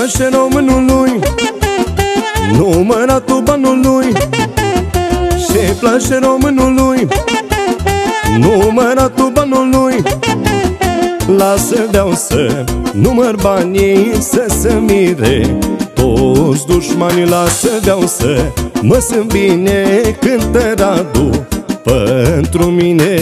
place românului număratul banului. Ce-i place românului număratul banului. Lasă-deau să număr banii, să se mire toți dușmanii. Lasă-deau să mă simt bine, cântă Radu pentru mine.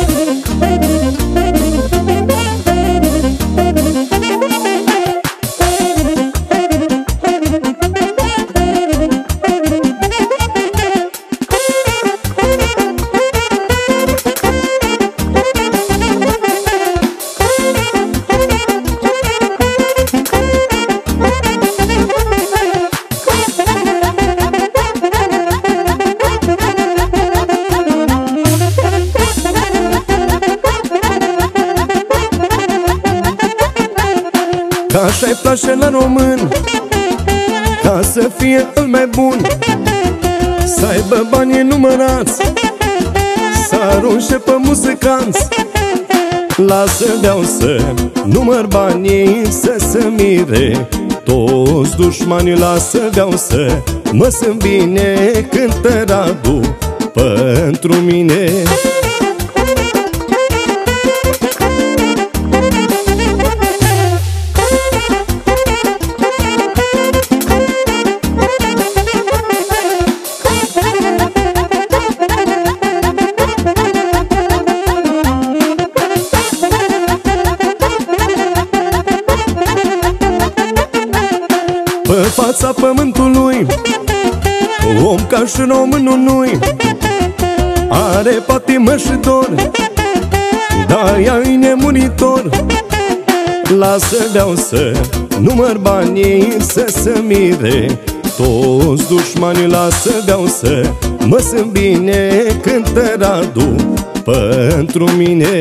Ca așa-i place la român, ca să fie îl mai bun, să aibă banii numărați, să arunce pe muzicanți. Lasă-deau să număr banii, să se mire toți dușmanii. Lasă-deau să mă simt bine, cântă Radu pentru mine. Pe fața pământului om ca și românul nu-i, are patimă și dor, dar ea-i nemuritor. Lasă-deau să număr banii, să se mire toți dușmanii. Lasă-deau să mă simt bine, cântă Radu pentru mine.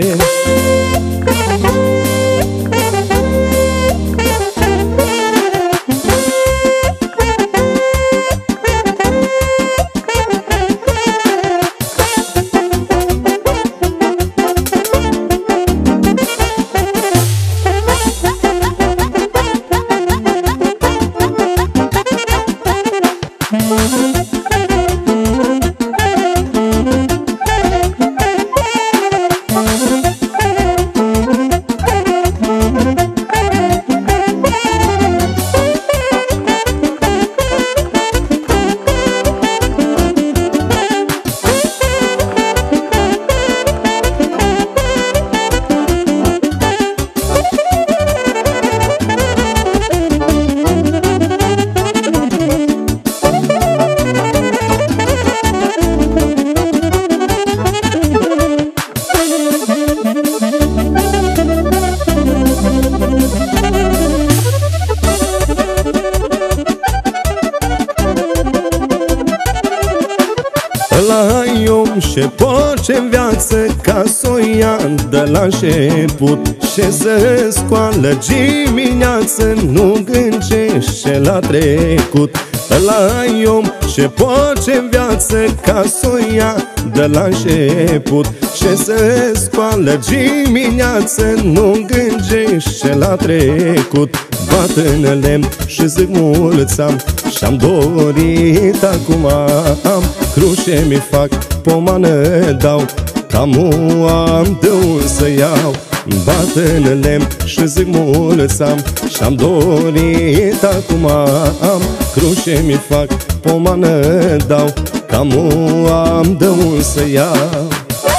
Ăla-i om ce poce-n viață ca s-o ia de la început, și se scoală dimineață, nu gândește la trecut. Ăla-i om ce poce-n viață ca s-o ia de la început, și se scoală dimineață, nu gândește la trecut. Bat în lemn și zic mulți am, și-am dorit acum am, cruce mi fac, pomană dau, cam am de unde să iau. Bat în lemn și zic mulți am, și-am dorit acum am, cruce mi fac, pomană dau, cam am de unde să iau.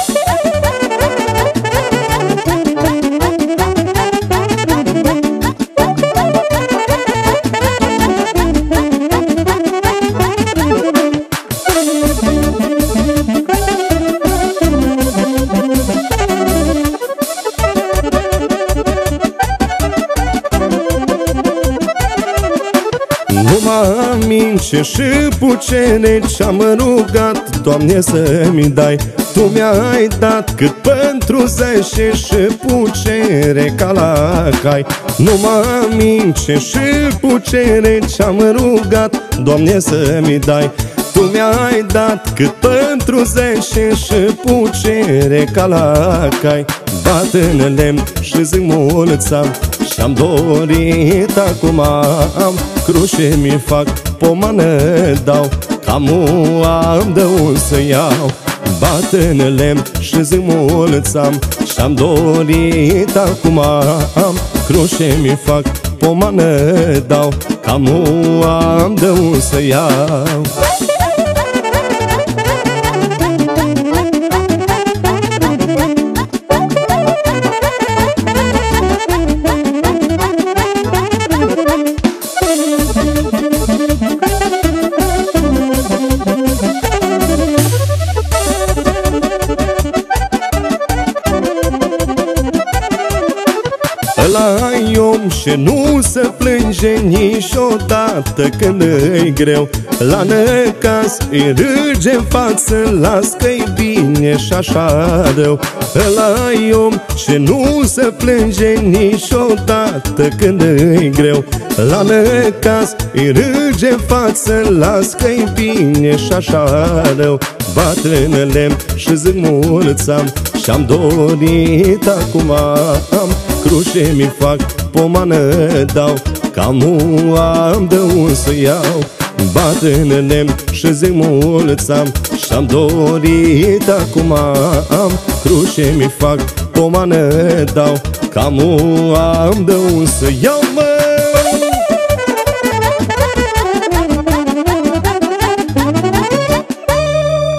Nu mă amince și pucere ce-am rugat, Doamne, să-mi dai. Tu mi-ai dat cât pentru zece și pucere ca la cai. Nu mă amince și pucere ce-am rugat, Doamne, să-mi dai. Tu mi-ai dat cât pentru zece și pucere ca la cai. Bat în lemn și zic mulți am, și-am dorit. Acum am cruce, mi fac pomană, dau, cam am de un să iau. Bat în lemn și zic mulți am, și-am dorit. Acum am cruce, mi fac pomană, dau, cam am de un să iau. Ăla-i om și nu se plânge niciodată când e greu. La necaz îi râge în față, las că-i bine și așa rău. Ăla-i om și nu se plânge niciodată când e greu. La necaz îi râge în față, las că-i bine și așa rău. Bat în lemn și zic mulți am, și-am dorit. Acum am cruce, mi fac pomană, dau, cam am de un să iau. Bat în lemn și zic mulți am, și-am dorit. Acum am cruce, mi fac pomană, dau, cam am de un să iau, mă.